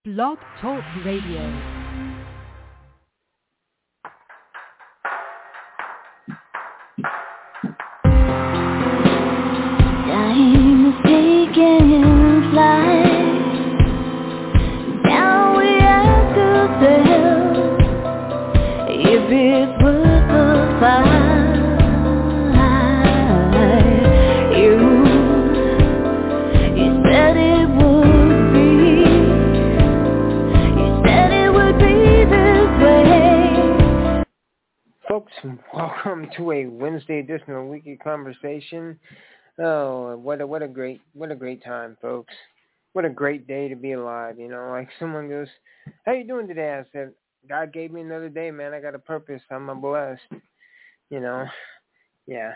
Blog Talk Radio. Time is taking flight. Now we have to tell if it's worth the fight. You said it would be. You said it would be this way. Folks, welcome to a Wednesday edition of Weekly Conversation. Oh, what a great time, folks. What a great day to be alive, you know. Like someone goes, "How you doing today?" I said, "God gave me another day, man. I got a purpose. I'm blessed." You know. Yeah.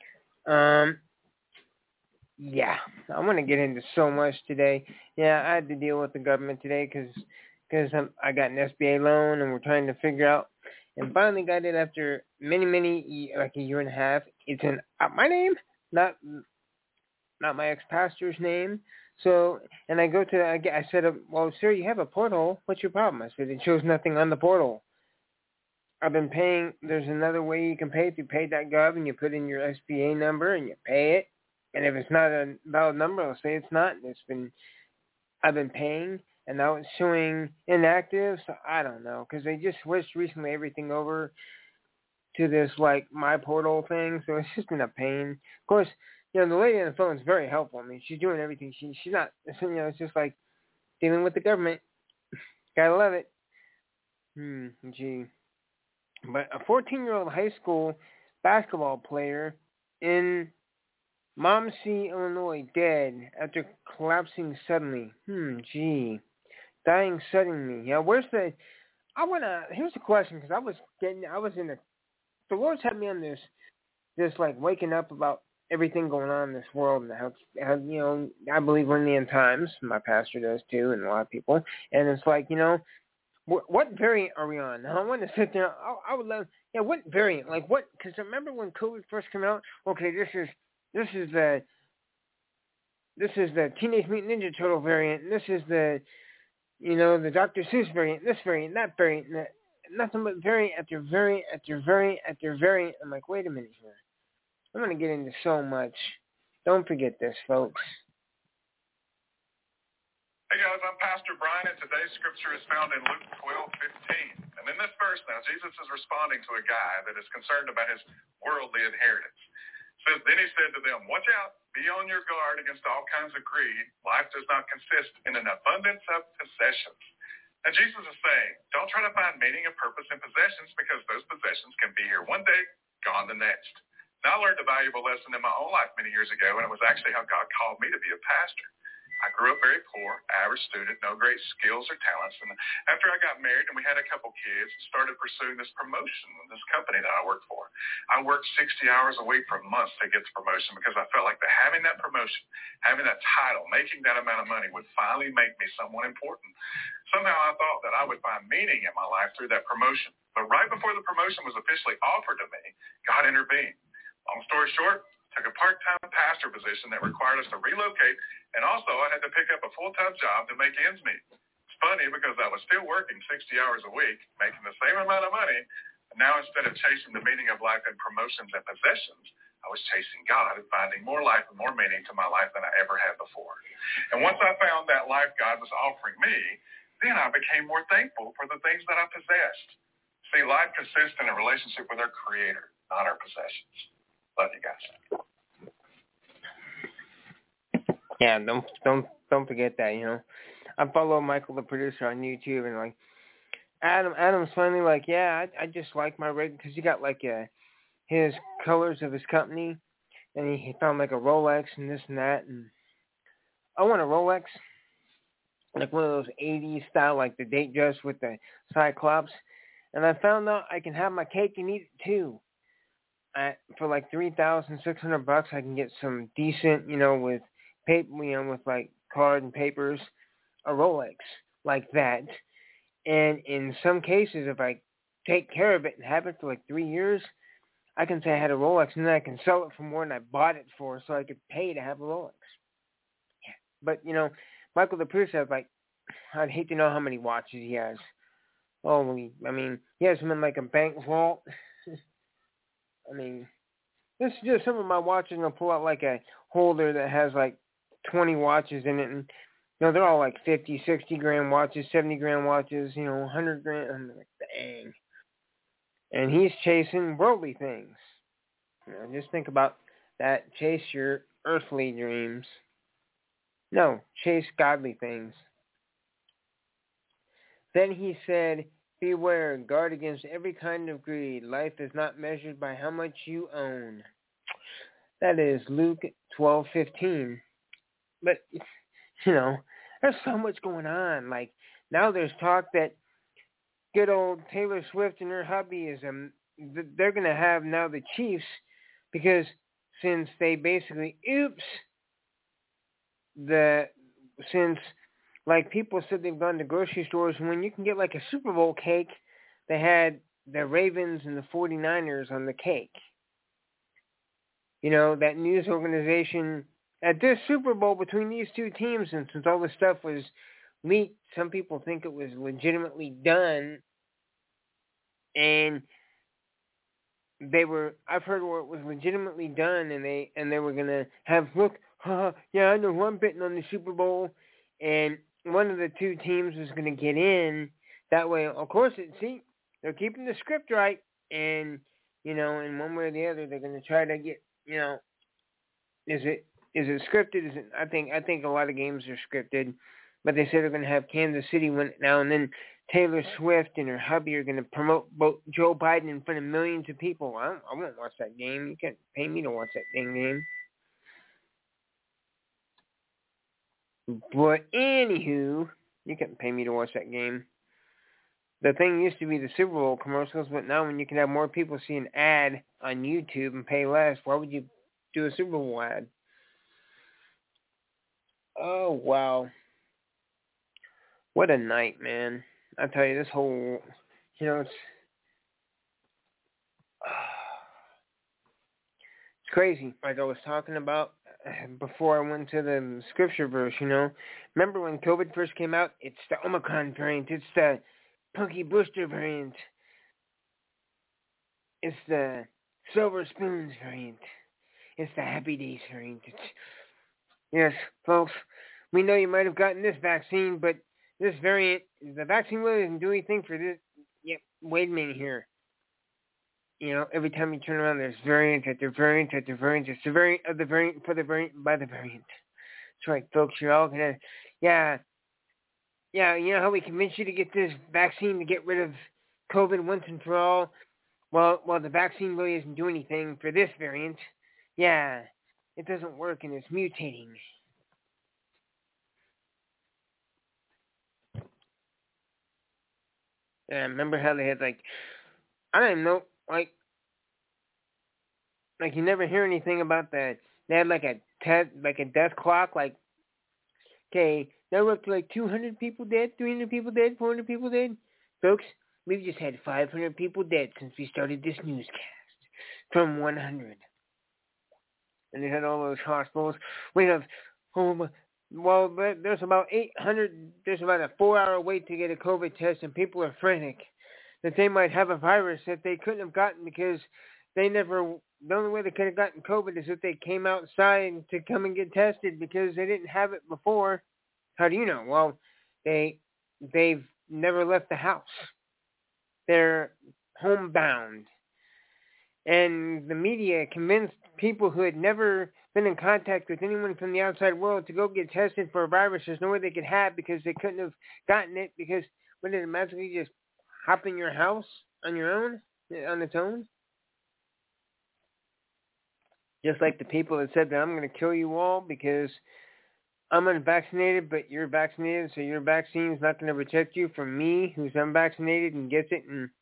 Yeah. I want to get into so much today. Yeah, I had to deal with the government today because I got an SBA loan and we're trying to figure out, and finally got it after many, like a year and a half. It's in my name, not my ex-pastor's name. So, and I go to, I said, "Well, sir, you have a portal. What's your problem?" I said, "It shows nothing on the portal. I've been paying. There's another way you can pay. If you pay.gov and you put in your SBA number and you pay it, and if it's not a valid number, I'll say it's not. I've been paying, and now it's showing inactive. So I don't know, because they just switched recently everything over to this like my portal thing. So it's just been a pain. Of course, you know, the lady on the phone is very helpful. I mean, she's doing everything. She's not, you know, it's just like dealing with the government. Gotta love it. Gee. But a 14-year-old high school basketball player in Momsey, Illinois, dead after collapsing suddenly. Gee. Dying suddenly. Yeah, here's the question, because the Lord's had me on this like waking up about everything going on in this world, and how you know, I believe we're in the end times. My pastor does too, and a lot of people. And it's like, you know, what variant are we on? I want to sit there. I would love, yeah. What variant? Like what? Because remember when COVID first came out? Okay, this is the Teenage Mutant Ninja Turtle variant. And this is the, you know, the Dr. Seuss variant. This variant, that variant, nothing but variant after variant after variant after variant. I'm like, wait a minute here. I'm going to get into so much. Don't forget this, folks. Hey guys, I'm Pastor Brian, and today's scripture is found in Luke 12:15. And in this verse now, Jesus is responding to a guy that is concerned about his worldly inheritance. It says, "Then he said to them, watch out, be on your guard against all kinds of greed. Life does not consist in an abundance of possessions." And Jesus is saying, don't try to find meaning and purpose in possessions, because those possessions can be here one day, gone the next. Now, I learned a valuable lesson in my own life many years ago, and it was actually how God called me to be a pastor. I grew up very poor, average student, no great skills or talents. And after I got married and we had a couple kids, started pursuing this promotion in this company that I worked for. I worked 60 hours a week for months to get the promotion, because I felt like having that promotion, having that title, making that amount of money would finally make me someone important. Somehow I thought that I would find meaning in my life through that promotion. But right before the promotion was officially offered to me, God intervened. Long story short, took a part-time pastor position that required us to relocate, and also I had to pick up a full-time job to make ends meet. It's funny, because I was still working 60 hours a week, making the same amount of money, and now instead of chasing the meaning of life in promotions and possessions, I was chasing God and finding more life and more meaning to my life than I ever had before. And once I found that life God was offering me, then I became more thankful for the things that I possessed. See, life consists in a relationship with our Creator, not our possessions. Love you guys. Yeah, don't forget that, you know. I follow Michael, the producer, on YouTube, and like Adam's finally like, yeah, I just like my rig, because he got like his colors of his company, and he found like a Rolex and this and that, and I want a Rolex, like one of those 80s style, like the Datejust with the Cyclops, and I found out I can have my cake and eat it too. For like $3,600, I can get some decent, you know, with paper, you know, with like card and papers, a Rolex like that. And in some cases, if I take care of it and have it for like 3 years, I can say I had a Rolex, and then I can sell it for more than I bought it for, so I could pay to have a Rolex. Yeah. But, you know, Michael the producer was like, I'd hate to know how many watches he has. Holy, I mean, he has them in like a bank vault. I mean, this is just some of my watches, and I'll pull out like a holder that has like 20 watches in it, and they're all like 50, 60 grand watches, 70 grand watches, 100 grand. I'm like, dang. And he's chasing worldly things. Just think about that. Chase your earthly dreams. No, chase godly things. Then he said, beware, guard against every kind of greed. Life is not measured by how much you own. That is Luke 12:15. But, there's so much going on. Like, now there's talk that good old Taylor Swift and her hubby they're going to have now the Chiefs, because since they basically, since like people said they've gone to grocery stores, and when you can get like a Super Bowl cake, they had the Ravens and the 49ers on the cake. That news organization at this Super Bowl between these two teams, and since all this stuff was leaked, some people think it was legitimately done, and I've heard where it was legitimately done, and they were gonna have, look, yeah, I know who I'm betting on the Super Bowl, and one of the two teams was gonna get in. That way, of course, they're keeping the script right, and in one way or the other, they're gonna try to get, is it scripted? Is it? I think a lot of games are scripted, but they say they're gonna have Kansas City win it now, and then Taylor Swift and her hubby are going to promote both Joe Biden in front of millions of people. I won't watch that game. You can't pay me to watch that dang game. But anywho, you can't pay me to watch that game. The thing used to be the Super Bowl commercials, but now when you can have more people see an ad on YouTube and pay less, why would you do a Super Bowl ad? Oh, wow. What a night, man. I tell you, this whole, it's crazy. Like I was talking about before I went to the scripture verse, Remember when COVID first came out? It's the Omicron variant. It's the Punky Brewster variant. It's the Silver Spoons variant. It's the Happy Days variant. Yes, folks, we know you might have gotten this vaccine, but this variant, the vaccine really doesn't do anything for this. Yep, wait a minute here. Every time you turn around, there's variant after variant after variant. It's the variant of the variant for the variant by the variant. That's right, folks. You're all going to, yeah. You know how we convinced you to get this vaccine to get rid of COVID once and for all? Well, the vaccine really doesn't do anything for this variant. Yeah, it doesn't work, and it's mutating. Yeah, remember how they had, like, I don't even know, like you never hear anything about that. They had like a death clock, like, okay, now we're up to like 200 people dead, 300 people dead, 400 people dead. Folks, we've just had 500 people dead since we started this newscast from 100. And they had all those hospitals. We have, there's about 800, there's about a 4-hour wait to get a COVID test, and people are frantic that they might have a virus that they couldn't have gotten because the only way they could have gotten COVID is if they came outside to come and get tested because they didn't have it before. How do you know? Well, they've never left the house. They're homebound. And the media convinced people who had never been in contact with anyone from the outside world to go get tested for a virus there's no way they could have because they couldn't have gotten it because when did it magically just hop in your house on your own, on its own? Just like the people that said that I'm going to kill you all because I'm unvaccinated, but you're vaccinated, so your vaccine's not going to protect you from me, who's unvaccinated and gets it. And,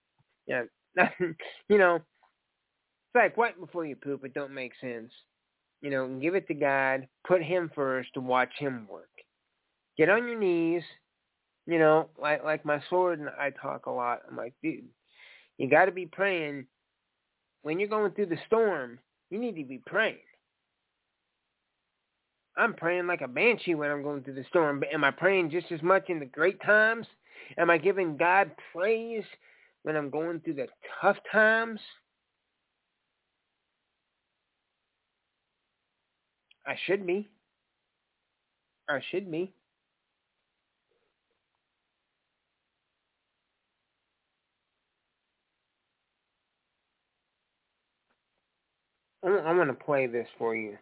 it's like white before you poop. It don't make sense. Give it to God. Put him first to watch him work. Get on your knees. Like my sword and I talk a lot. I'm like, dude, you got to be praying. When you're going through the storm, you need to be praying. I'm praying like a banshee when I'm going through the storm. But am I praying just as much in the great times? Am I giving God praise when I'm going through the tough times? I should be. I should be. I want to play this for you.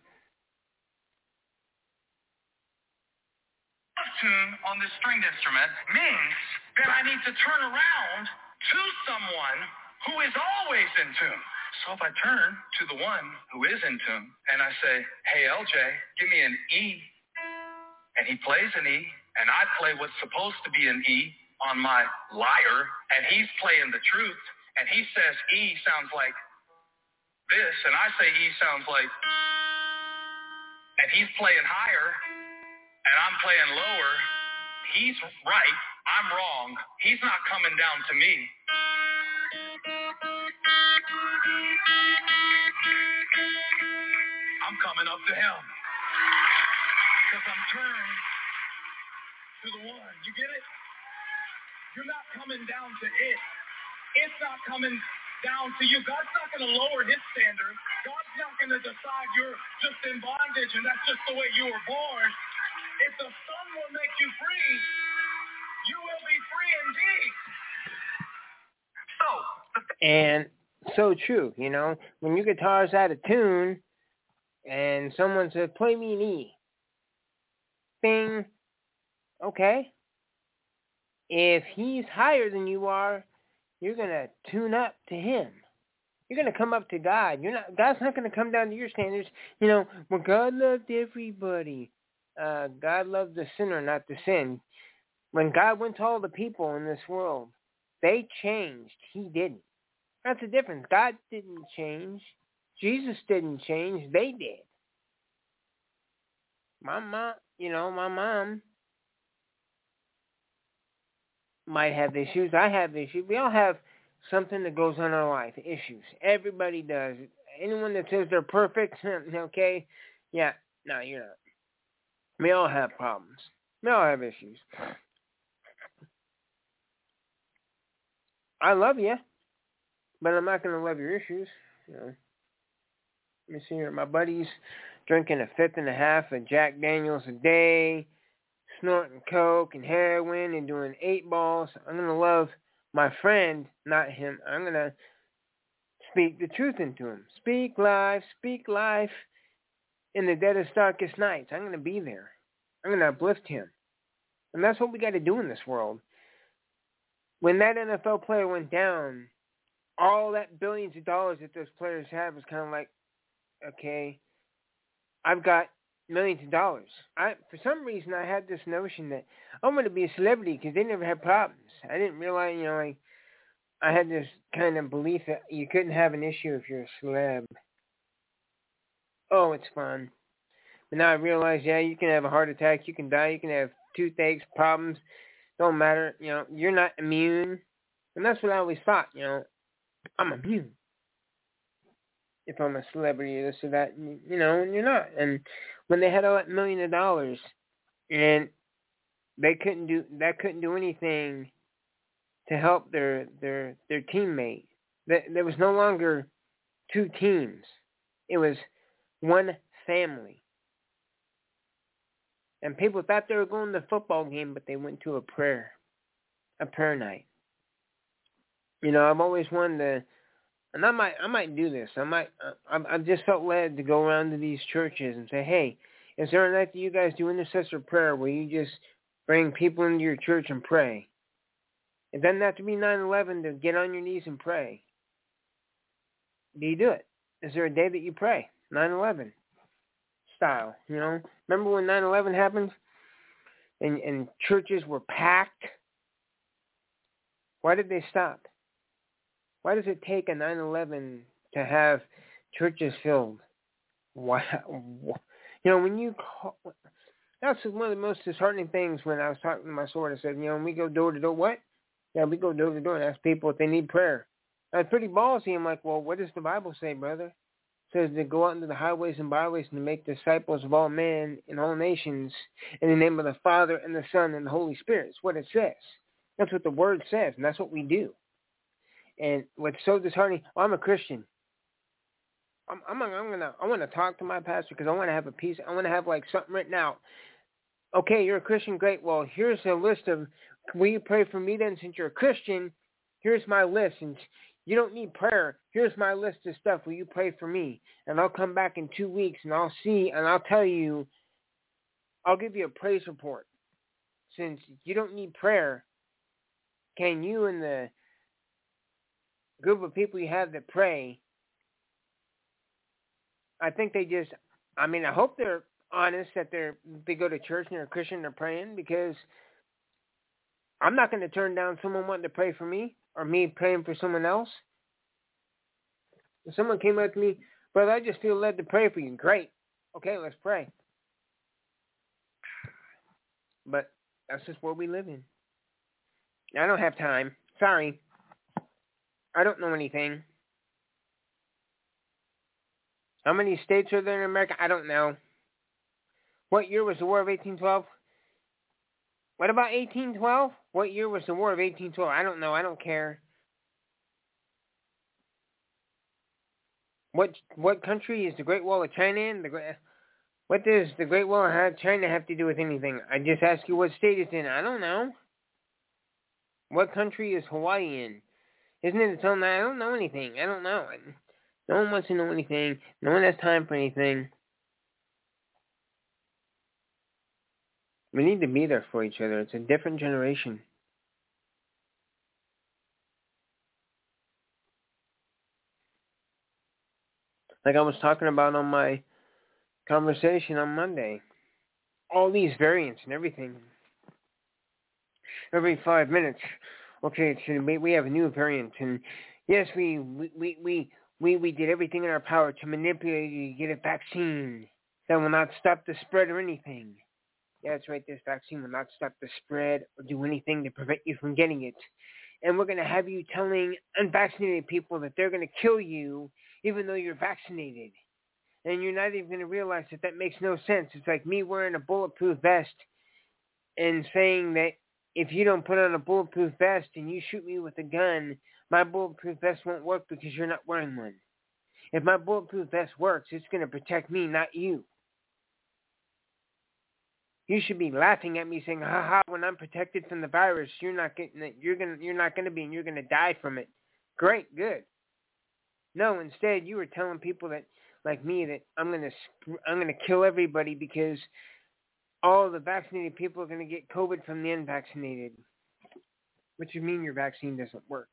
Tune on this stringed instrument means that I need to turn around to someone who is always in tune. So if I turn to the one who is in tune and I say, hey, LJ, give me an E, and he plays an E, and I play what's supposed to be an E on my lyre, and he's playing the truth, and he says E sounds like this, and I say E sounds like, and he's playing higher, and I'm playing lower. He's right, I'm wrong. He's not coming down to me. I'm coming up to him. Because I'm turned to the one. You get it? You're not coming down to it. It's not coming down to you. God's not going to lower his standard. God's not going to decide you're just in bondage and that's just the way you were born. If the Son will make you free, you will be free indeed. And so true, you know, when your guitar's out of tune and someone says, play me an E. Bing. Okay. If he's higher than you are, you're going to tune up to him. You're going to come up to God. God's not going to come down to your standards. You know, well, God loved everybody. God loved the sinner, not the sin. When God went to all the people in this world, they changed. He didn't. That's the difference. God didn't change. Jesus didn't change. They did. My mom might have issues. I have issues. We all have something that goes on in our life, issues. Everybody does. Anyone that says they're perfect, okay, yeah, no, you're not. We all have problems. We all have issues. I love you, but I'm not going to love your issues. You know. Let me see here. My buddy's drinking a 5.5 of Jack Daniels a day, snorting coke and heroin and doing 8 balls. I'm going to love my friend, not him. I'm going to speak the truth into him. Speak life in the deadest, darkest nights. I'm going to be there. I'm going to uplift him. And that's what we got to do in this world. When that NFL player went down, all that billions of dollars that those players have was kind of like, okay, I've got millions of dollars. For some reason, I had this notion that I'm going to be a celebrity because they never had problems. I didn't realize, I had this kind of belief that you couldn't have an issue if you're a celeb. Oh, it's fun. But now I realize, yeah, you can have a heart attack, you can die, you can have toothaches, problems. Don't matter. You're not immune. And that's what I always thought, I'm immune. If I'm a celebrity, this or that, and you're not. And when they had all that $1 million and they couldn't do anything to help their teammate. There was no longer 2 teams. It was one family. And people thought they were going to the football game, but they went to a prayer night. I've always wanted to, and I might do this. I've just felt led to go around to these churches and say, hey, is there a night that you guys do intercessor prayer where you just bring people into your church and pray? It doesn't have to be 9/11 to get on your knees and pray. Do you do it? Is there a day that you pray? 9/11 style, Remember when 9/11 happened and churches were packed? Why did they stop? Why does it take a 9/11 to have churches filled? Why? When you call, that's one of the most disheartening things when I was talking to my sword. I said, when we go door to door, what? Yeah, we go door to door and ask people if they need prayer. That's pretty ballsy. I'm like, well, what does the Bible say, brother? It says to go out into the highways and byways and to make disciples of all men and all nations in the name of the Father and the Son and the Holy Spirit. It's what it says. That's what the Word says, and that's what we do. And what's so disheartening, I'm a Christian. I want to talk to my pastor because I want to have a piece. I want to have like something written out. Okay, you're a Christian, great. Well, here's a list of, will you pray for me then? Since you're a Christian, here's my list. And you don't need prayer. Here's my list of stuff. Will you pray for me? And I'll come back in 2 weeks and I'll see and I'll tell you, I'll give you a praise report. Since you don't need prayer, can you and the group of people you have that pray, I think I hope they're honest that they go to church and they're a Christian and they're praying, because I'm not going to turn down someone wanting to pray for me or me praying for someone else. If someone came up to me, brother, I just feel led to pray for you. Great. Okay, let's pray. But that's just where we live in. I don't have time. Sorry. I don't know anything. How many states are there in America? I don't know. What year was the War of 1812? What about 1812? What year was the War of 1812? I don't know. I don't care. What country is the Great Wall of China in? What does the Great Wall of China have to do with anything? I just ask you what state it's in. I don't know. What country is Hawaii in? Isn't it its own? I don't know anything. I don't know. No one wants to know anything. No one has time for anything. We need to be there for each other. It's a different generation. Like I was talking about on my conversation on Monday. All these variants and everything. Every 5 minutes. Okay, we have a new variant. And yes, we did everything in our power to manipulate you to get a vaccine that will not stop the spread or anything. Yeah, that's right. This vaccine will not stop the spread or do anything to prevent you from getting it. And we're going to have you telling unvaccinated people that they're going to kill you even though you're vaccinated. And you're not even going to realize that makes no sense. It's like me wearing a bulletproof vest and saying that if you don't put on a bulletproof vest and you shoot me with a gun, my bulletproof vest won't work because you're not wearing one. If my bulletproof vest works, it's going to protect me, not you. You should be laughing at me saying, "Ha ha, when I'm protected from the virus, you're not getting it. You're not going to be, and you're going to die from it." Great, good. No, instead you were telling people that, like me, that I'm going to kill everybody because all the vaccinated people are going to get COVID from the unvaccinated. Which would mean your vaccine doesn't work.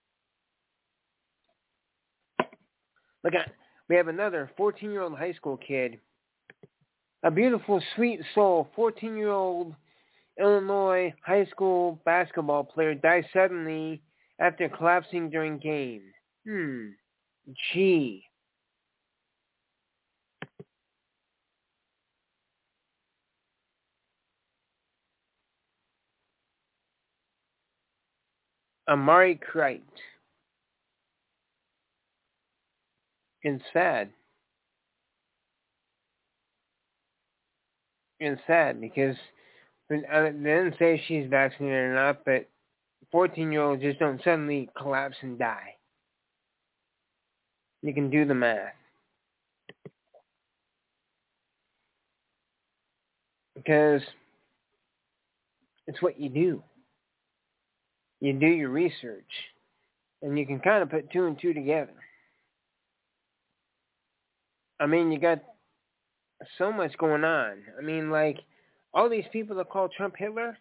Look at, we have another 14-year-old high school kid. A beautiful, sweet soul, 14-year-old Illinois high school basketball player dies suddenly after collapsing during game. Gee. Amari Crite. It's sad. It's sad because they didn't say she's vaccinated or not, but 14-year-olds just don't suddenly collapse and die. You can do the math. Because it's what you do. You do your research, and you can kind of put two and two together. I mean, you got so much going on. I mean, like, all these people that call Trump Hitler,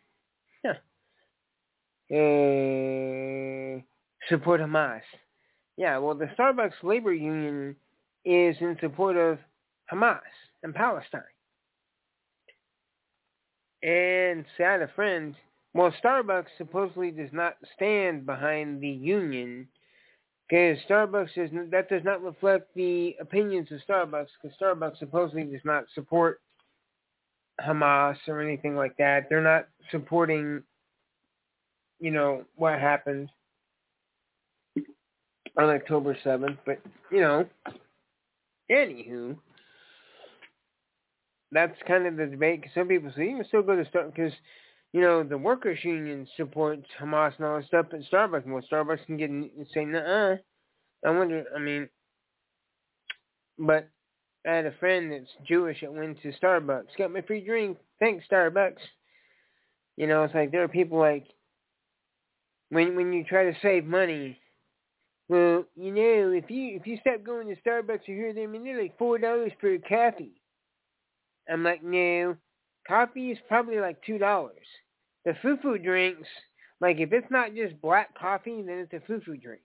support Hamas. Yeah, well, the Starbucks labor union is in support of Hamas and Palestine. And say I had a friend, well, Starbucks supposedly does not stand behind the union because Starbucks does not reflect the opinions of Starbucks because Starbucks supposedly does not support Hamas or anything like that. They're not supporting, what happened on October 7th. But, Anywho, that's kind of the debate. Cause some people say you can still go to Starbucks because, the workers' union supports Hamas and all that stuff, but Starbucks, well, Starbucks can get and say, nuh-uh. I wonder, but I had a friend that's Jewish that went to Starbucks, got my free drink, thanks Starbucks. It's like there are people like, when you try to save money, well, if you stop going to Starbucks or here, they're like $4 for a coffee. I'm like, no, coffee is probably like $2. The foo-foo drinks, like if it's not just black coffee, then it's a foo-foo drink.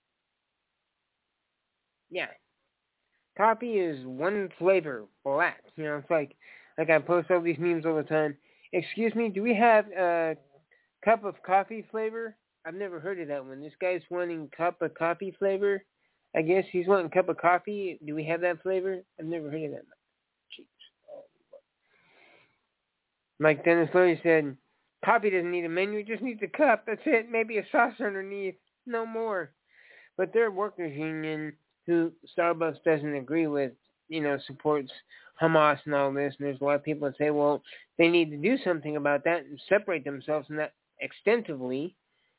Yeah. Coffee is one flavor, black. It's like I post all these memes all the time. Excuse me, do we have a cup of coffee flavor? I've never heard of that one. This guy's wanting cup of coffee flavor. I guess he's wanting cup of coffee. Do we have that flavor? I've never heard of that. Jeez. Oh, like Dennis Leary said, coffee doesn't need a menu. It just needs a cup. That's it. Maybe a sauce underneath. No more. But their workers' union, who Starbucks doesn't agree with, supports Hamas and all this. And there's a lot of people that say, well, they need to do something about that and separate themselves from that extensively.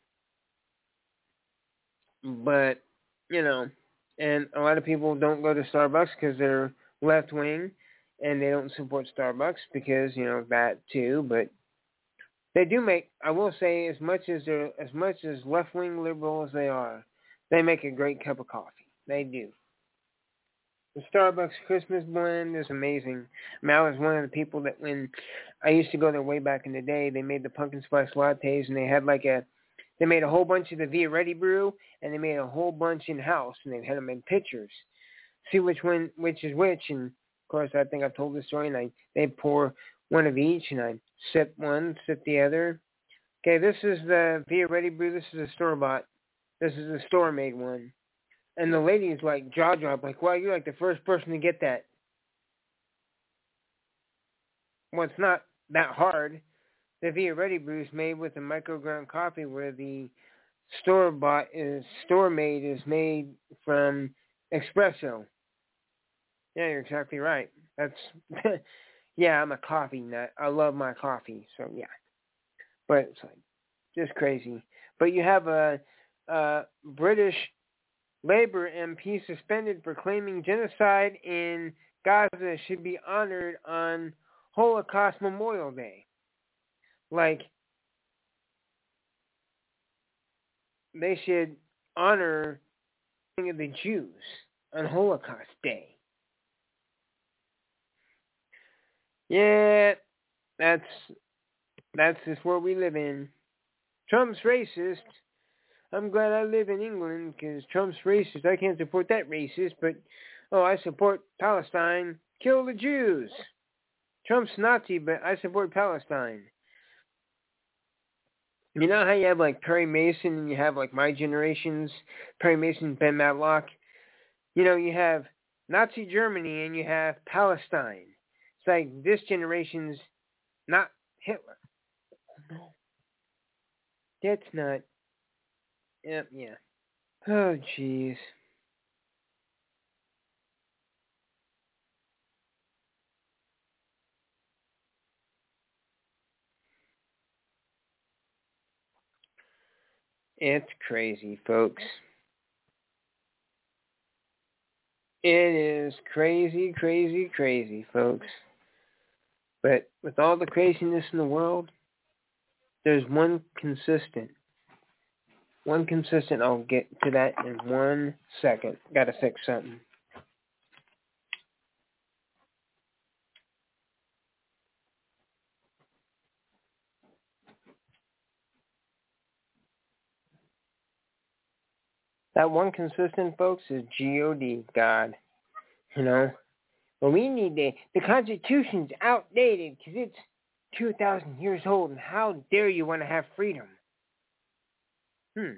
But, and a lot of people don't go to Starbucks because they're left-wing and they don't support Starbucks because, that too. But they do make, I will say, as much as left-wing liberal as they are, they make a great cup of coffee. They do. The Starbucks Christmas blend is amazing. I was one of the people that when I used to go there way back in the day, they made the pumpkin spice lattes and they had they made a whole bunch of the Via Ready brew and they made a whole bunch in-house and they had them in pitchers. See which is which. And of course, I think I've told this story and they pour one of each and I sip one, sip the other. Okay, this is the Via Ready brew. This is a store-bought. This is a store-made one. And the lady is like jaw-dropped, like, wow, you're like the first person to get that. Well, it's not that hard. The Via Ready brew is made with a microground coffee where the store-made is made from espresso. Yeah, you're exactly right. That's, yeah, I'm a coffee nut. I love my coffee, so yeah. But it's like, just crazy. But you have a British Labour MP suspended for claiming genocide in Gaza should be honored on Holocaust Memorial Day. Like, they should honor the Jews on Holocaust Day. Yeah, that's just what we live in. Trump's racist. I'm glad I live in England because Trump's racist. I can't support that racist, but, I support Palestine. Kill the Jews. Trump's Nazi, but I support Palestine. You know how you have like Perry Mason and you have like My Generation's Perry Mason, Ben Matlock? You have Nazi Germany and you have Palestine. It's like this generation's not Hitler. No. That's not. Yep, yeah. Oh, jeez. It's crazy, folks. It is crazy, crazy, crazy, folks. But with all the craziness in the world, there's one consistent. One consistent. I'll get to that in 1 second. Gotta fix something. That one consistent, folks, is God, God. Well, we need the Constitution's outdated because it's 2,000 years old, and how dare you want to have freedom? The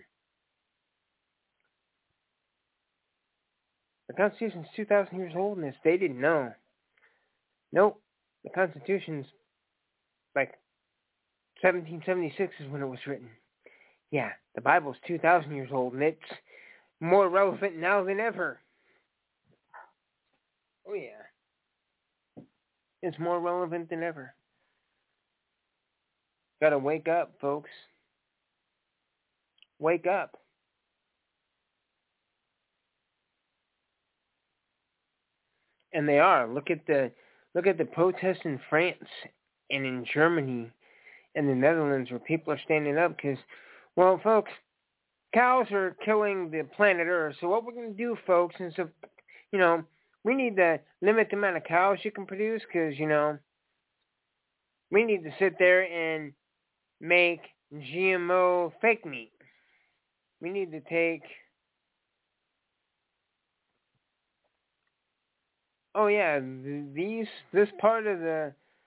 Constitution's 2,000 years old, and they didn't know. Nope. The Constitution's like 1776 is when it was written. Yeah, the Bible's 2,000 years old, and it's more relevant now than ever. Oh yeah. It's more relevant than ever. Gotta wake up, folks. Wake up. And they are. Look at the protests in France and in Germany and the Netherlands where people are standing up because, well, folks, cows are killing the planet Earth. So what we're going to do, folks, is, we need to limit the amount of cows you can produce because, we need to sit there and make GMO fake meat. We need to take... Oh yeah, this part of the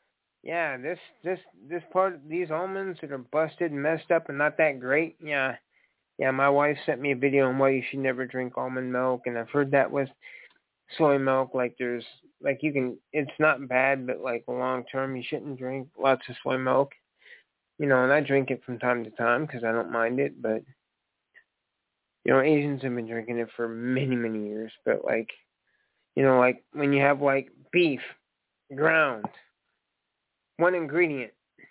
this part of these almonds that are busted and messed up and not that great. Yeah, my wife sent me a video on why you should never drink almond milk, and I've heard that with soy milk. It's not bad, but like long term you shouldn't drink lots of soy milk. And I drink it from time to time because I don't mind it, but Asians have been drinking it for many, many years, but like when you have like beef, ground, one ingredient.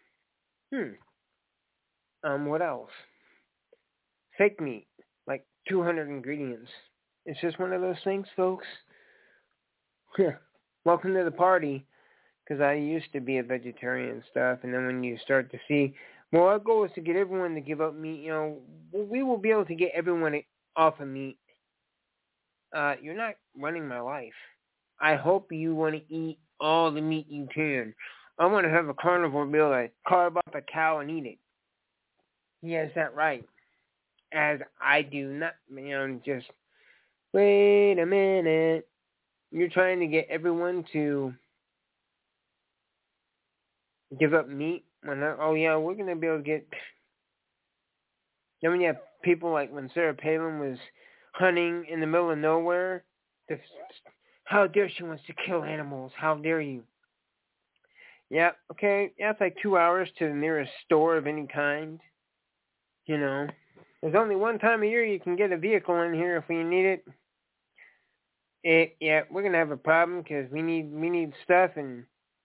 What else? Fake meat, like 200 ingredients. It's just one of those things, folks. Welcome to the party, because I used to be a vegetarian and stuff, and then when you start to see, well, our goal is to get everyone to give up meat, we will be able to get everyone off of meat. You're not running my life. I hope you want to eat all the meat you can. I want to have a carnivore be able to carve up a cow and eat it. He has that right. As I do not, just wait a minute. You're trying to get everyone to give up meat. We're going to be able to get... Then when you have people like when Sarah Palin was hunting in the middle of nowhere, how dare she wants to kill animals? How dare you? Yeah, okay. Yeah, it's like 2 hours to the nearest store of any kind. There's only one time a year you can get a vehicle in here if we need it. We're going to have a problem because we need stuff and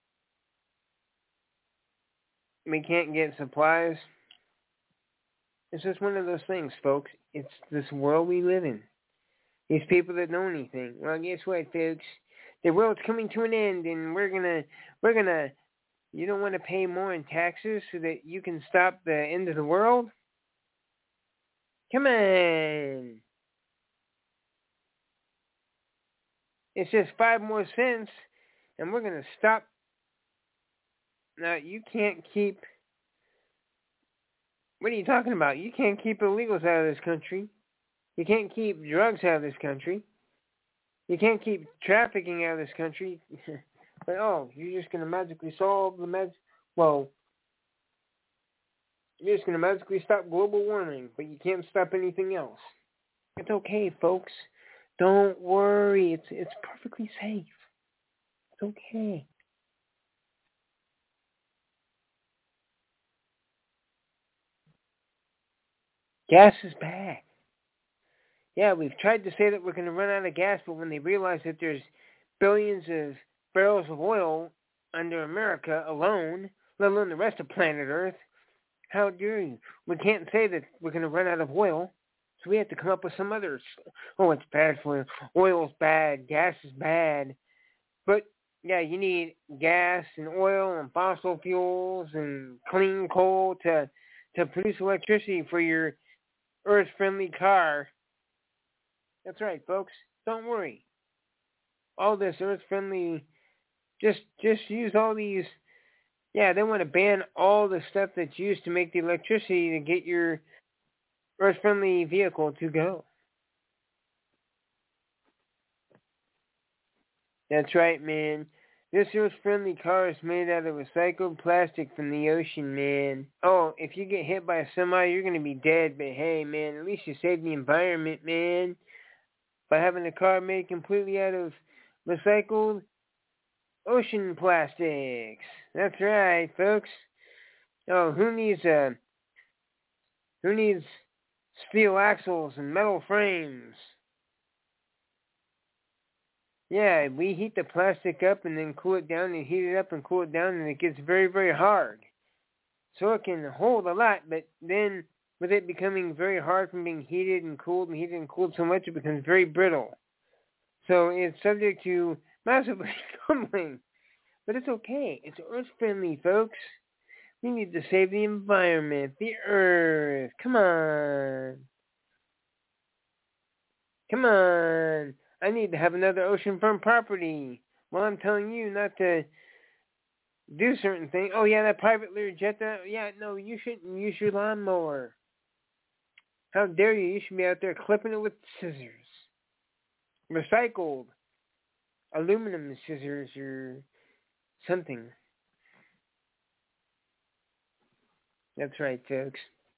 we can't get supplies. It's just one of those things, folks. It's this world we live in. These people that know anything. Well, guess what, folks? The world's coming to an end, and we're gonna. You don't want to pay more in taxes so that you can stop the end of the world? Come on. It's just 5 more cents, and we're gonna stop. Now you can't keep. What are you talking about? You can't keep illegals out of this country. You can't keep drugs out of this country. You can't keep trafficking out of this country. But, you're just going to magically solve the well, you're just going to magically stop global warming, but you can't stop anything else. It's okay, folks. Don't worry. It's perfectly safe. It's okay. Gas is bad. Yeah, we've tried to say that we're going to run out of gas, but when they realize that there's billions of barrels of oil under America alone, let alone the rest of planet Earth, how dare you? We can't say that we're going to run out of oil, so we have to come up with some others. Oh, it's bad for you. Oil's bad. Gas is bad. But, yeah, you need gas and oil and fossil fuels and clean coal to produce electricity for your Earth-friendly car. That's right, folks. Don't worry. All this Earth-friendly, just use all these. Yeah, they want to ban all the stuff that's used to make the electricity to get your Earth-friendly vehicle to go. That's right, man. This Earth-friendly car is made out of recycled plastic from the ocean, man. Oh, if you get hit by a semi, you're going to be dead. But hey, man, at least you saved the environment, man. By having a car made completely out of recycled ocean plastics. That's right, folks. Oh, who needs steel axles and metal frames? Yeah, we heat the plastic up and then cool it down and heat it up and cool it down and it gets very, very hard. So it can hold a lot, but then with it becoming very hard from being heated and cooled so much, it becomes very brittle. So it's subject to massively crumbling. But it's okay. It's earth-friendly, folks. We need to save the environment, the earth. Come on. Come on. I need to have another oceanfront property. Well, I'm telling you not to do certain things. Oh, yeah, that private Lear jet. No, you shouldn't use your lawnmower. How dare you? You should be out there clipping it with scissors. Recycled aluminum scissors or something. That's right, folks.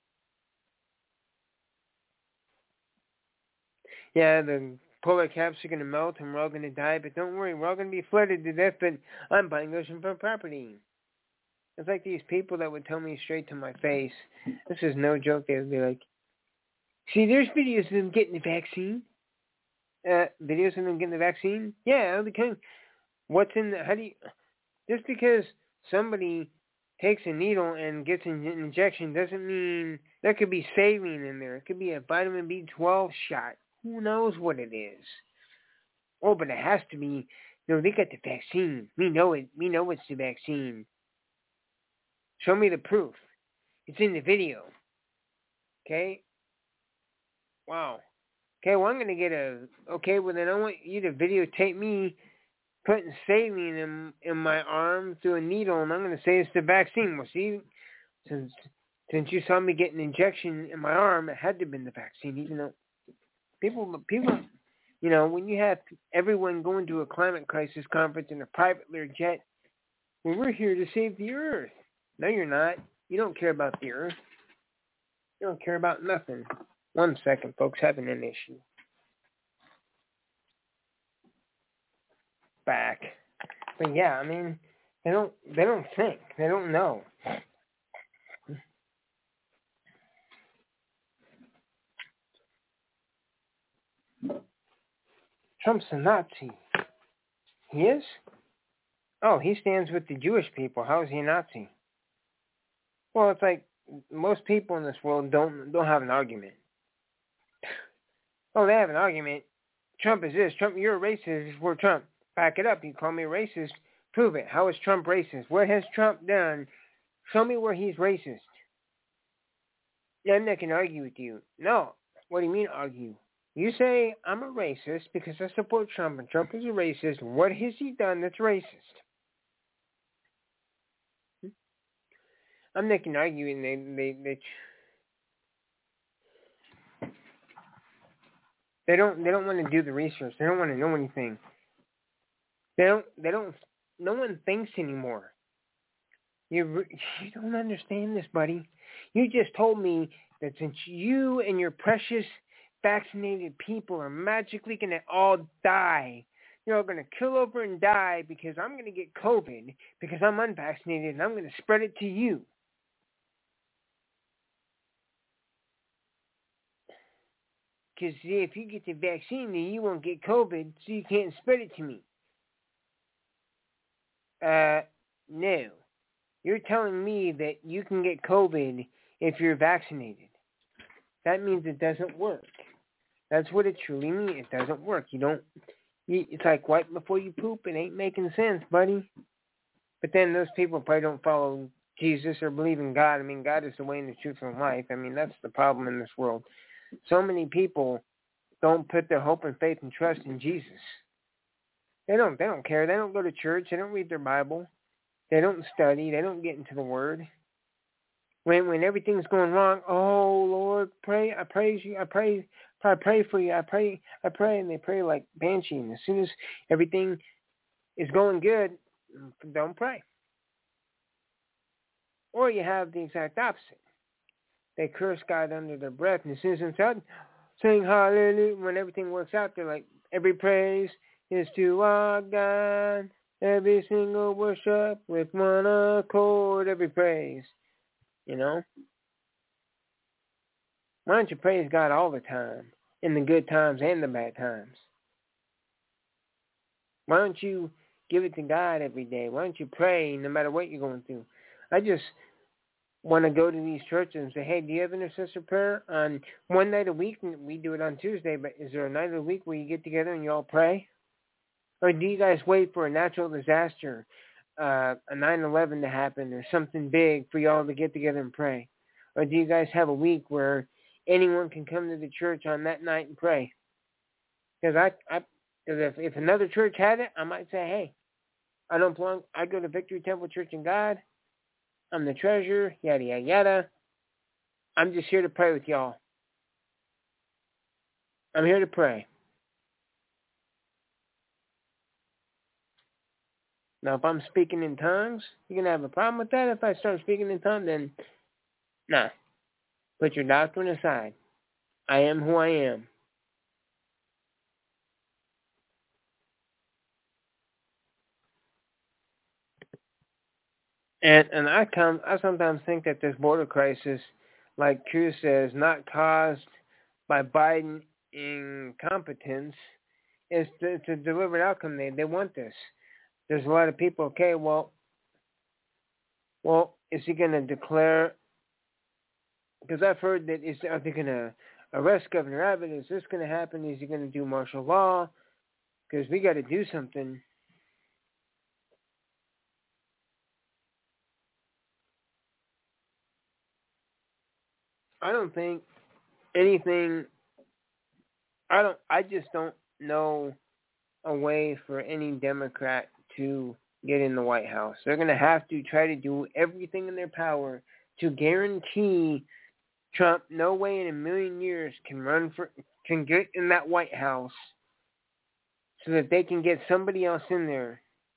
Yeah, the polar caps are going to melt and we're all going to die, but don't worry, we're all going to be flooded to death, but I'm buying oceanfront property. It's like these people that would tell me straight to my face. This is no joke. They would be like, see, there's videos of them getting the vaccine. Videos of them getting the vaccine? Yeah, because what's in the, how do you, just because somebody takes a needle and gets an injection doesn't mean there could be saline in there. It could be a vitamin B12 shot. Who knows what it is? Oh, but it has to be. No, they got the vaccine. We know it. We know it's the vaccine. Show me the proof. It's in the video. Okay? Wow. Okay, well, I'm going to get okay, well, then I want you to videotape me putting saline in my arm through a needle, and I'm going to say it's the vaccine. Well, see, since you saw me get an injection in my arm, it had to have been the vaccine, even though people, you know, when you have everyone going to a climate crisis conference in a private Lear jet, well, we're here to save the earth. No, you're not. You don't care about the earth. You don't care about nothing. 1 second, folks, having an issue. Back. But yeah, I mean, they don't think. They don't know. Trump's a Nazi. He is? Oh, he stands with the Jewish people. How is he a Nazi? Well, it's like most people in this world don't have an argument. Oh, they have an argument. Trump is this. Trump, you're a racist for Trump. Back it up. You call me a racist. Prove it. How is Trump racist? What has Trump done? Show me where he's racist. Yeah, I'm not going to argue with you. No. What do you mean argue? You say I'm a racist because I support Trump and Trump is a racist. What has he done that's racist? I'm not going to argue, and they don't want to do the research. They don't want to know anything. No one thinks anymore. You don't understand this, buddy. You just told me that since you and your precious vaccinated people are magically going to all die, you're all going to kill over and die because I'm going to get COVID because I'm unvaccinated and I'm going to spread it to you. Because if you get the vaccine, then you won't get COVID, so you can't spread it to me. No. You're telling me that you can get COVID if you're vaccinated. That means it doesn't work. That's what it truly means. It doesn't work. It's like right before you poop. It ain't making sense, buddy. But then those people probably don't follow Jesus or believe in God. I mean, God is the way and the truth and life. I mean, that's the problem in this world. So many people don't put their hope and faith and trust in Jesus. They don't care. They don't go to church. They don't read their Bible. They don't study. They don't get into the Word. When everything's going wrong, oh Lord, pray, I praise you, I pray for you, I pray, and they pray like banshee. And as soon as everything is going good, don't pray. Or you have the exact opposite. They curse God under their breath, and as soon as it's out, sing hallelujah. When everything works out, they're like, every praise is to our God. Every single worship with one accord, every praise. You know? Why don't you praise God all the time? In the good times and the bad times. Why don't you give it to God every day? Why don't you pray no matter what you're going through? I just want to go to these churches and say, hey, do you have intercessor prayer on one night a week? We do it on Tuesday, but is there a night of the week where you get together and you all pray? Or do you guys wait for a natural disaster, a 9/11 to happen or something big for y'all to get together and pray? Or do you guys have a week where anyone can come to the church on that night and pray? Because if another church had it, I might say, hey, I don't belong. I go to Victory Temple Church in God. I'm the treasurer, yada, yada, yada. I'm just here to pray with y'all. I'm here to pray. Now, if I'm speaking in tongues, you're going to have a problem with that? If I start speaking in tongues, then, nah. Put your doctrine aside. I am who I am. And I sometimes think that this border crisis, like Cruz says, not caused by Biden incompetence, is it's a deliberate outcome. They want this. There's a lot of people, okay, well, is he going to declare, because I've heard that, are they going to arrest Governor Abbott? Is this going to happen? Is he going to do martial law? Because we got to do something. I don't think anything, I just don't know a way for any Democrat to get in the White House. They're going to have to try to do everything in their power to guarantee Trump no way in a million years can get in that White House so that they can get somebody else in there.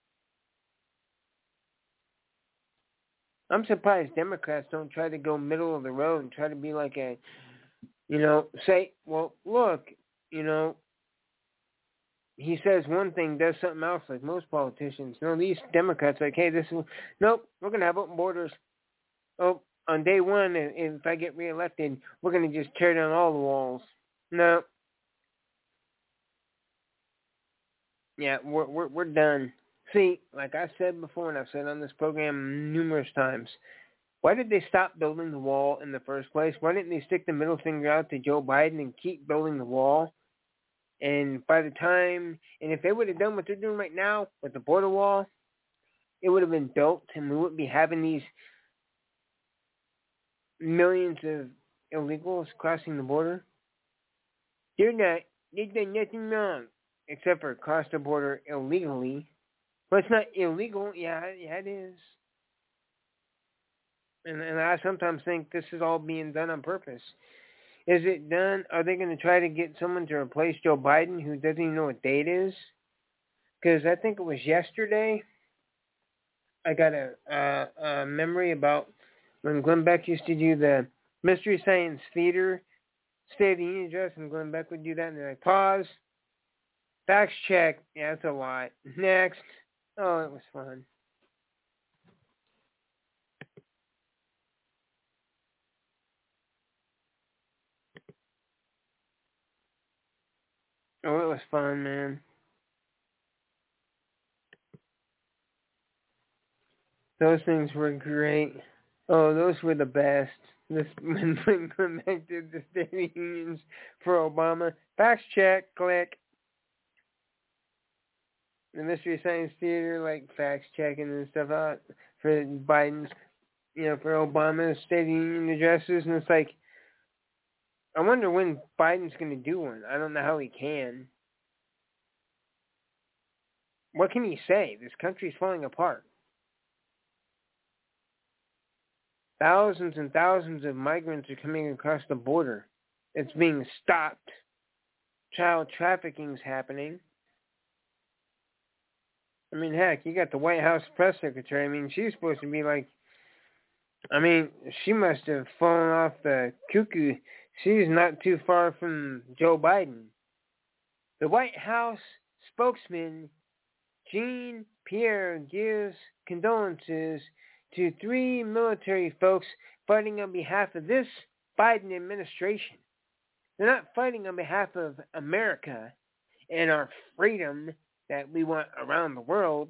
I'm surprised Democrats don't try to go middle of the road and try to be like say, well, look, he says one thing, does something else like most politicians. These Democrats like, hey, nope, we're going to have open borders. Oh, on day one, if I get reelected, we're going to just tear down all the walls. No. Yeah, we're done. See, like I said before, and I've said on this program numerous times, why did they stop building the wall in the first place? Why didn't they stick the middle finger out to Joe Biden and keep building the wall? And by the time, and if they would have done what they're doing right now with the border wall, it would have been built, and we wouldn't be having these millions of illegals crossing the border. They've done nothing wrong except for cross the border illegally. But it's not illegal. Yeah, it is. And I sometimes think this is all being done on purpose. Is it done? Are they going to try to get someone to replace Joe Biden who doesn't even know what date is? Because I think it was yesterday I got a memory about when Glenn Beck used to do the Mystery Science Theater State of the Union address, and Glenn Beck would do that, and they're like, pause, facts check. Yeah, that's a lot. Next. Oh, it was fun. Oh, it was fun, man. Those things were great. Oh, those were the best. When Glenn Beck did the State of the Unions for Obama. Facts check, click. The Mystery Science Theater, like facts checking and stuff out for Biden's, for Obama's State of the Union addresses. And it's like, I wonder when Biden's going to do one. I don't know how he can. What can he say? This country's falling apart. Thousands and thousands of migrants are coming across the border. It's being stopped. Child trafficking's happening. I mean, heck, you got the White House press secretary. I mean, she's supposed to be like, she must have fallen off the cuckoo. She's not too far from Joe Biden. The White House spokesman, Jean-Pierre, gives condolences to 3 military folks fighting on behalf of this Biden administration. They're not fighting on behalf of America and our freedom. that we want around the world.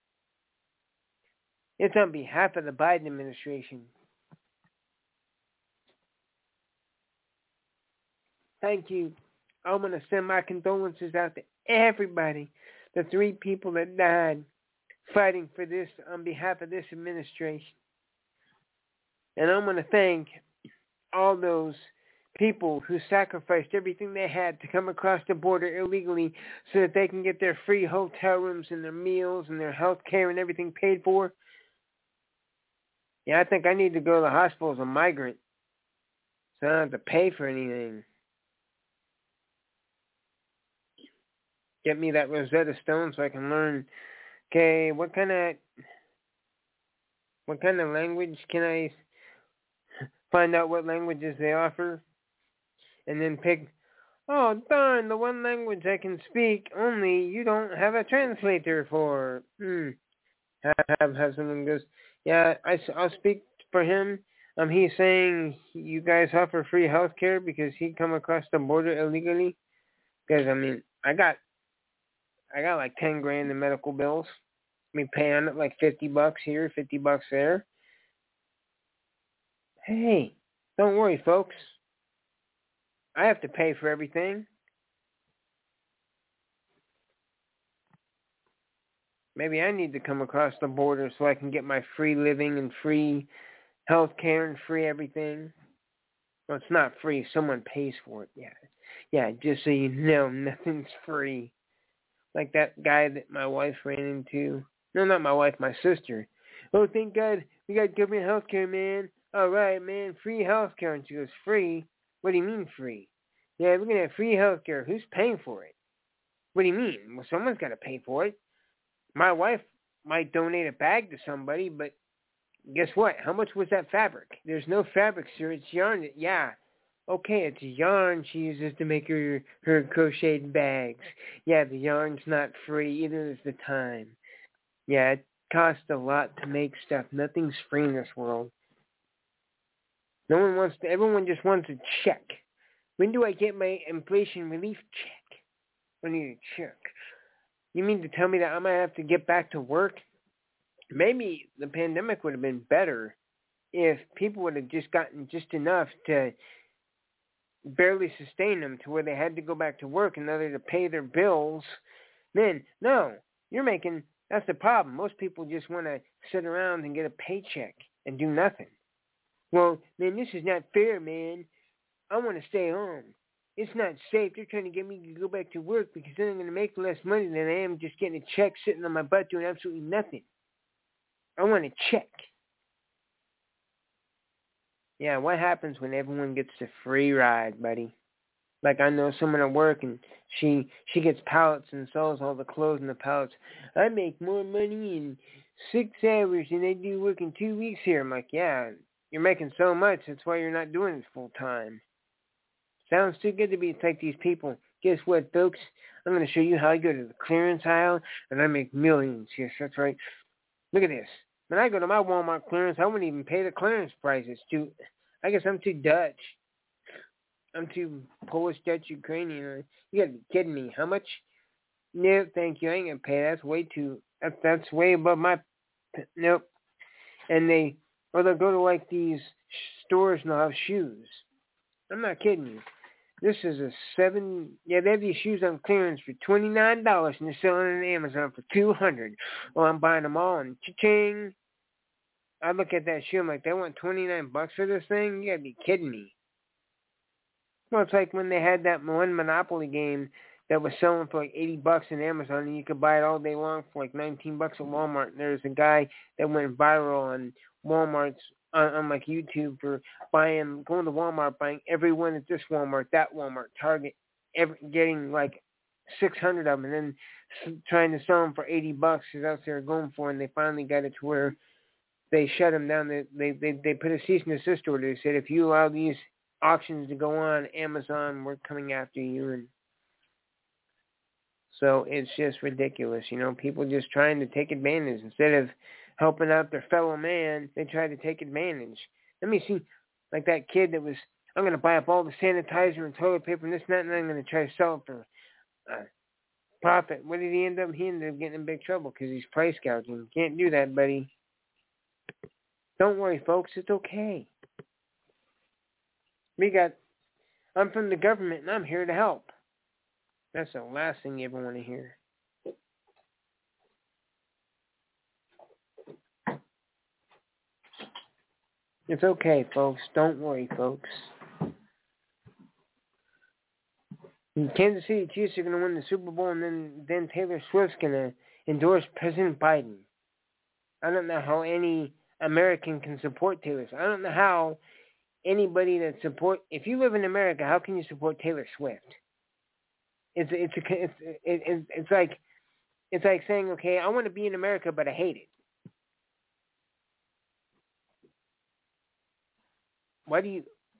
It's on behalf of the Biden administration. Thank you. I want to send my condolences out to everybody, the 3 people that died fighting for this on behalf of this administration. And I want to thank all those people who sacrificed everything they had to come across the border illegally so that they can get their free hotel rooms and their meals and their health care and everything paid for. Yeah, I think I need to go to the hospital as a migrant so I don't have to pay for anything. Get me that Rosetta Stone so I can learn, okay, what kind of language can I find out what languages they offer? And then pick, oh, darn, the one language I can speak, only you don't have a translator for. Have someone goes, yeah, I'll speak for him. He's saying you guys offer free health care because he come across the border illegally. Because, I got like 10 grand in medical bills. Pay on it like $50 here, $50 there. Hey, don't worry, folks. I have to pay for everything. Maybe I need to come across the border so I can get my free living and free health care and free everything. Well, it's not free. Someone pays for it. Yeah, just so you know, nothing's free. Like that guy that my wife ran into. No, not my wife, my sister. Oh, thank God, we got government health care, man. All right, man, free health care. And she goes, free? What do you mean free? Yeah, we're going to have free health care. Who's paying for it? What do you mean? Well, someone's got to pay for it. My wife might donate a bag to somebody, but guess what? How much was that fabric? There's no fabric, sir. It's yarn. Yeah. Okay, it's yarn she uses to make her crocheted bags. Yeah, the yarn's not free. Either is the time. Yeah, it costs a lot to make stuff. Nothing's free in this world. Everyone just wants a check. When do I get my inflation relief check? I need a check. You mean to tell me that I might have to get back to work? Maybe the pandemic would have been better if people would have just gotten just enough to barely sustain them to where they had to go back to work in order to pay their bills. Then, no, that's the problem. Most people just want to sit around and get a paycheck and do nothing. Well, man, this is not fair, man. I want to stay home. It's not safe. They're trying to get me to go back to work because then I'm going to make less money than I am just getting a check sitting on my butt doing absolutely nothing. I want a check. Yeah, what happens when everyone gets the free ride, buddy? Like I know someone at work and she gets pallets and sells all the clothes in the pallets. I make more money in 6 hours than I do working 2 weeks here. I'm like, yeah, you're making so much. That's why you're not doing it full time. Sounds too good to be like these people. Guess what, folks? I'm going to show you how I go to the clearance aisle and I make millions. Yes, that's right. Look at this. When I go to my Walmart clearance, I wouldn't even pay the clearance prices. I guess I'm too Dutch. I'm too Polish, Dutch, Ukrainian. You got to be kidding me. How much? No, thank you. I ain't going to pay. That's way too. That's way above my. Nope. And they'll go to like these stores and they'll have shoes. I'm not kidding you. This is they have these shoes on clearance for $29 and they're selling it on Amazon for $200. Well, I'm buying them all and cha-ching. I look at that shoe, I'm like, they want $29 for this thing? You gotta be kidding me. Well, it's like when they had that one Monopoly game that was selling for like $80 on Amazon and you could buy it all day long for like $19 at Walmart. And there's a guy that went viral on Walmart's on like YouTube for going to Walmart, buying every one at this Walmart, that Walmart, Target, getting like 600 of them, and then trying to sell them for $80 because that's what they were going for, and they finally got it to where they shut them down. They put a cease and desist order. They said, if you allow these auctions to go on Amazon, we're coming after you. And so it's just ridiculous, people just trying to take advantage instead of helping out their fellow man. They try to take advantage. Let me see, like that kid that was, I'm going to buy up all the sanitizer and toilet paper and this and that, and I'm going to try to sell it for profit. What did he end up? He ended up getting in big trouble because he's price gouging. Can't do that, buddy. Don't worry, folks. It's okay. I'm from the government, and I'm here to help. That's the last thing you ever want to hear. It's okay, folks. Don't worry, folks. And Kansas City Chiefs are going to win the Super Bowl, and then Taylor Swift's going to endorse President Biden. I don't know how any American can support Taylor Swift. I don't know how anybody that if you live in America, how can you support Taylor Swift? It's like saying, okay, I want to be in America, but I hate it. Why do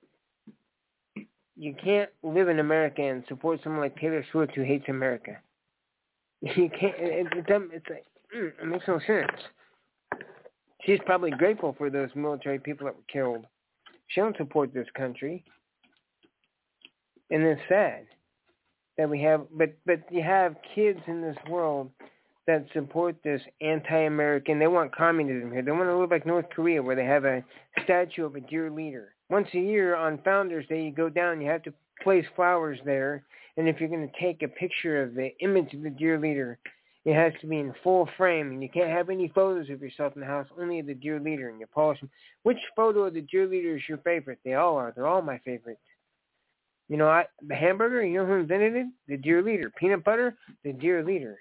you can't live in America and support someone like Taylor Swift who hates America? You can't. It makes no sense. She's probably grateful for those military people that were killed. She don't support this country, and it's sad that we have. But you have kids in this world that support this anti-American. They want communism here. They want to live like North Korea, where they have a statue of a dear leader. Once a year on Founders Day, you go down, you have to place flowers there, and if you're going to take a picture of the image of the dear leader, it has to be in full frame, and you can't have any photos of yourself in the house, only of the dear leader, and you polish them. Which photo of the dear leader is your favorite? They all are. They're all my favorites. You know, the hamburger, you know who invented it? The dear leader. Peanut butter, the dear leader.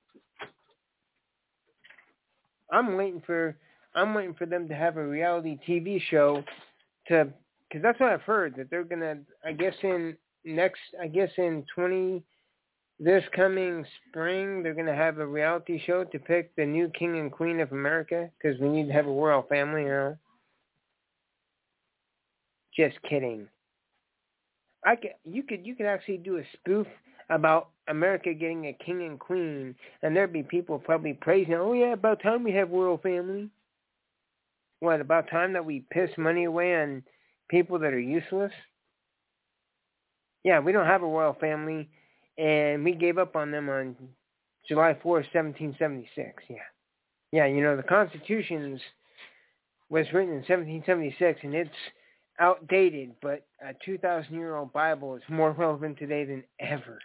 I'm waiting for them to have a reality TV show because that's what I've heard, that they're gonna, this coming spring, they're gonna have a reality show to pick the new king and queen of America, because we need to have a royal family, you know. Just kidding. You could actually do a spoof about America getting a king and queen, and there'd be people probably praising, oh yeah, about time we have royal family. What, about time that we piss money away on people that are useless? Yeah, we don't have a royal family, and we gave up on them on July 4th, 1776. Yeah, you know, the Constitution was written in 1776, and it's outdated, but a 2,000-year-old Bible is more relevant today than ever.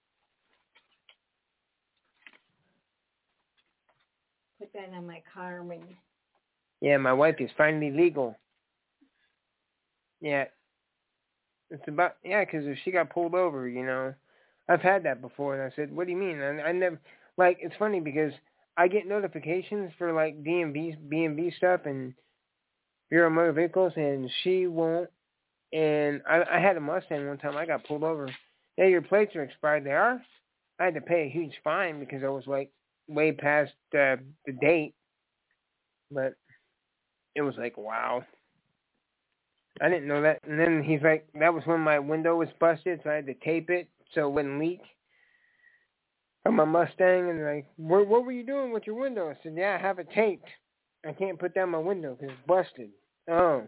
Put that on my car when... Yeah, my wife is finally legal. Yeah. It's about, because if she got pulled over, you know. I've had that before, and I said, what do you mean? I never, like, it's funny because I get notifications for, like, B&B stuff and Bureau of Motor Vehicles, and she won't. And I had a Mustang one time. I got pulled over. Yeah, your plates are expired. They are? I had to pay a huge fine because I was, like, way past the date. But it was like, wow. I didn't know that. And then he's like, that was when my window was busted, so I had to tape it so it wouldn't leak on my Mustang. And like, what were you doing with your window? I said, yeah, I have it taped. I can't put down my window because it's busted. Oh.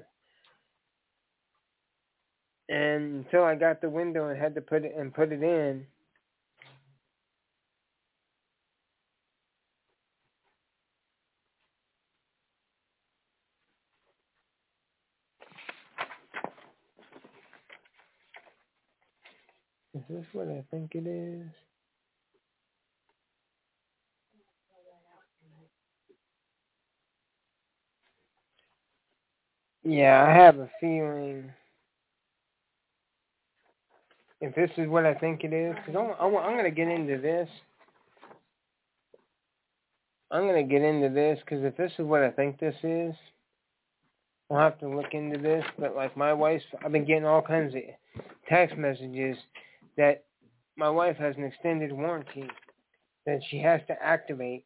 And until I got the window and had to put it in. Is this what I think it is? Yeah, I have a feeling if this is what I think it is, because I'm going to get into this. I'm going to get into this because if this is what I think this is, I'll have to look into this. But like my wife's, I've been getting all kinds of text messages that my wife has an extended warranty that she has to activate.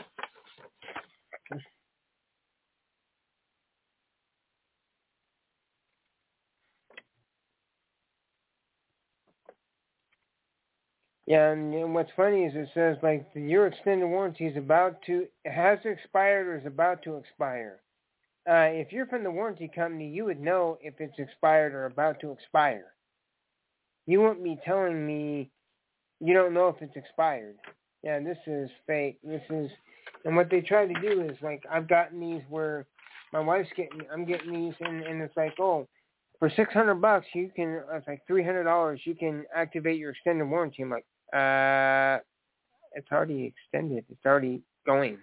Yeah, and what's funny is it says like your extended warranty has expired or is about to expire. If you're from the warranty company, you would know if it's expired or about to expire. You won't be telling me you don't know if it's expired. Yeah, this is fake. And what they try to do is, like, I've gotten these where I'm getting these, and it's like, oh, for $600, you can, it's like $300, you can activate your extended warranty. I'm like, it's already extended. It's already going.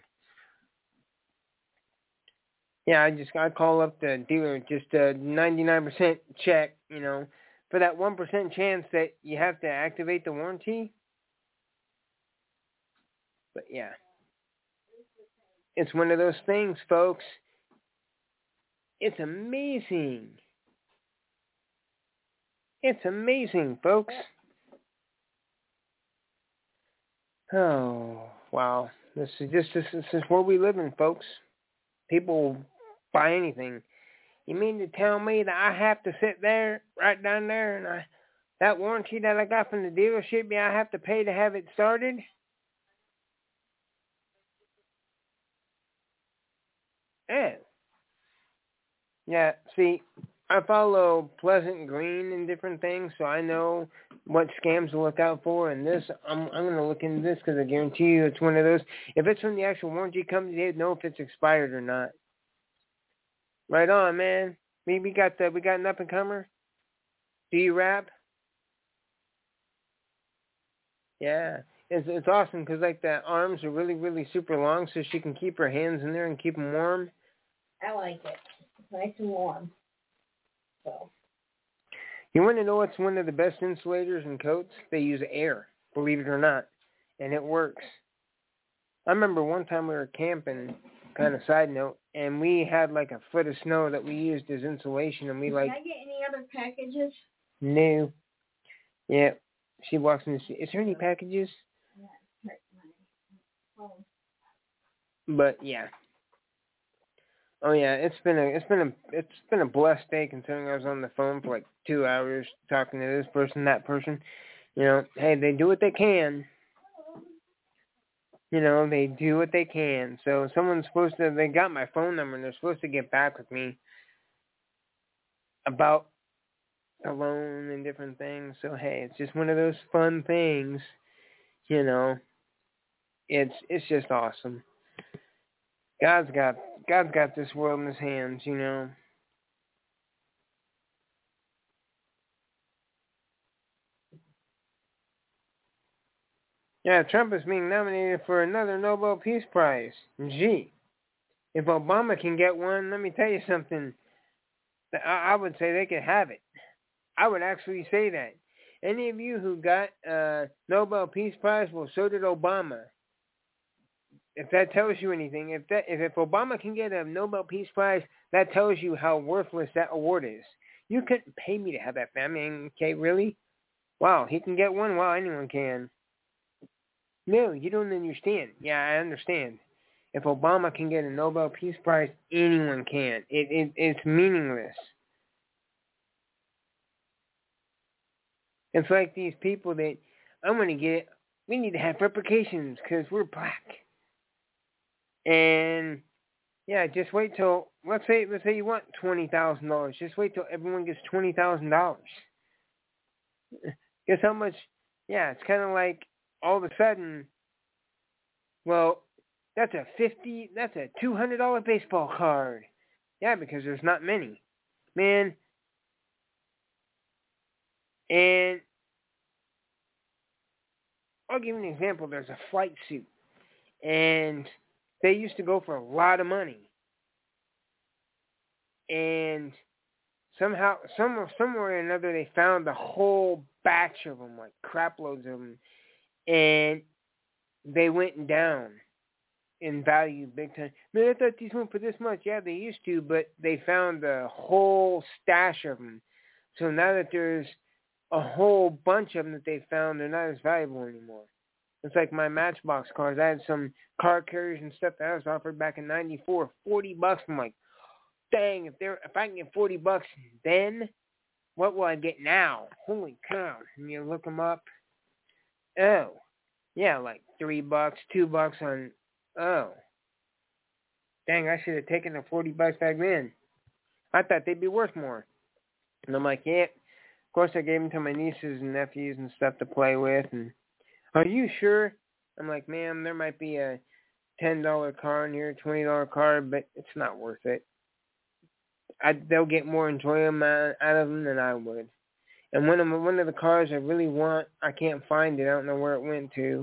Yeah, I call up the dealer, just a 99% check, for that 1% chance that you have to activate the warranty. But yeah, it's one of those things, folks. It's amazing. It's amazing, folks. Oh, wow. This is where we live in, folks. People buy anything. You mean to tell me that I have to sit there, right down there, and that warranty that I got from the dealership, I have to pay to have it started? Yeah, see, I follow Pleasant Green and different things, so I know what scams to look out for. And this, I'm going to look into this because I guarantee you it's one of those. If it's from the actual warranty company, they know if it's expired or not. Right on, man. We got an up and comer. Do you rap? Yeah, it's awesome because like the arms are really, really super long, so she can keep her hands in there and keep them warm. I like it. It's nice and warm. So. You want to know what's one of the best insulators and coats? They use air, believe it or not, and it works. I remember one time we were camping, kind of side note, and we had like a foot of snow that we used as insulation, and we Can I get any other packages? No. Yeah, she walks in. Is there any packages? Yeah, my phone. But yeah. Oh yeah, it's been a blessed day considering I was on the phone for like 2 hours talking to this person, that person. Hey, they do what they can. They do what they can. So they got my phone number and they're supposed to get back with me about the loan and different things. So hey, it's just one of those fun things. It's just awesome. God's got this world in his hands, Yeah, Trump is being nominated for another Nobel Peace Prize. Gee, if Obama can get one, let me tell you something. I would say they could have it. I would actually say that. Any of you who got Nobel Peace Prize, well, so did Obama. If that tells you anything, if Obama can get a Nobel Peace Prize, that tells you how worthless that award is. You couldn't pay me to have that. I mean, okay, really? Wow, he can get one. Wow, anyone can. No, you don't understand. Yeah, I understand. If Obama can get a Nobel Peace Prize, anyone can. It's meaningless. It's like these people that I'm going to get. We need to have reparations because we're black. And yeah, just wait till let's say you want $20,000. Just wait till everyone gets $20,000. Guess how much? Yeah, it's kind of like all of a sudden. Well, that's a $200 baseball card. Yeah, because there's not many, man. And I'll give you an example. There's a flight suit, and they used to go for a lot of money. And somehow, somewhere or another, they found a whole batch of them, like crap loads of them, and they went down in value big time. Man, I thought these went for this much. Yeah, they used to, but they found a whole stash of them. So now that there's a whole bunch of them that they found, they're not as valuable anymore. It's like my Matchbox cars. I had some car carriers and stuff that I was offered back in '94, $40. I'm like, dang, if I can get $40 then, what will I get now? Holy cow! And you look them up. Oh, yeah, like $3, $2 on. Oh, dang! I should have taken the $40 back then. I thought they'd be worth more. And I'm like, yeah. Of course, I gave them to my nieces and nephews and stuff to play with, and Are you sure? I'm like, ma'am, there might be a $10 car in here, $20 car, but it's not worth it. They'll get more enjoyment out of them than I would. And one of the cars I really want, I can't find it. I don't know where it went to.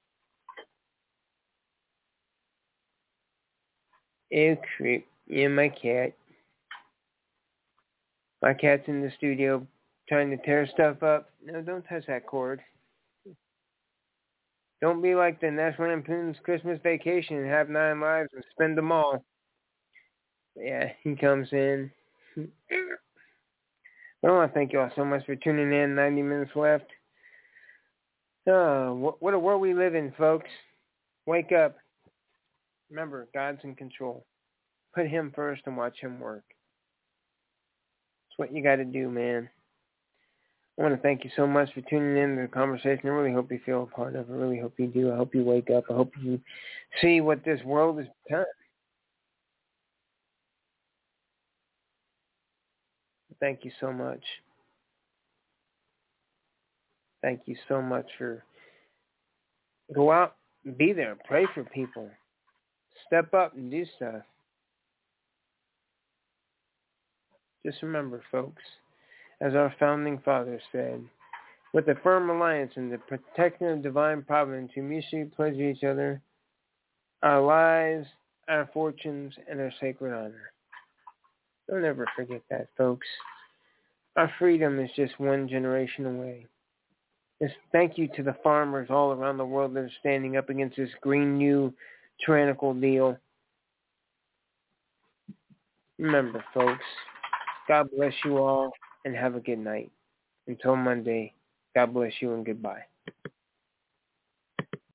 Ew, creep. Yeah, my cat. My cat's in the studio trying to tear stuff up. No, don't touch that cord. Don't be like the National Lampoon's Christmas Vacation and have 9 lives and spend them all. Yeah, he comes in. I want to thank you all so much for tuning in. 90 minutes left. Oh, what a world we live in, folks. Wake up. Remember, God's in control. Put him first and watch him work. It's what you got to do, man. I want to thank you so much for tuning in to the conversation. I really hope you feel a part of it. I really hope you do. I hope you wake up. I hope you see what this world has become. Thank you so much. Thank you so much for go out, be there, pray for people. Step up and do stuff. Just remember, folks, as our founding fathers said, with a firm alliance in the protection of divine providence, we mutually pledge each other our lives, our fortunes, and our sacred honor. Don't ever forget that, folks. Our freedom is just one generation away. Just thank you to the farmers all around the world that are standing up against this Green New tyrannical deal. Remember, folks, God bless you all and have a good night. Until Monday, God bless you and goodbye.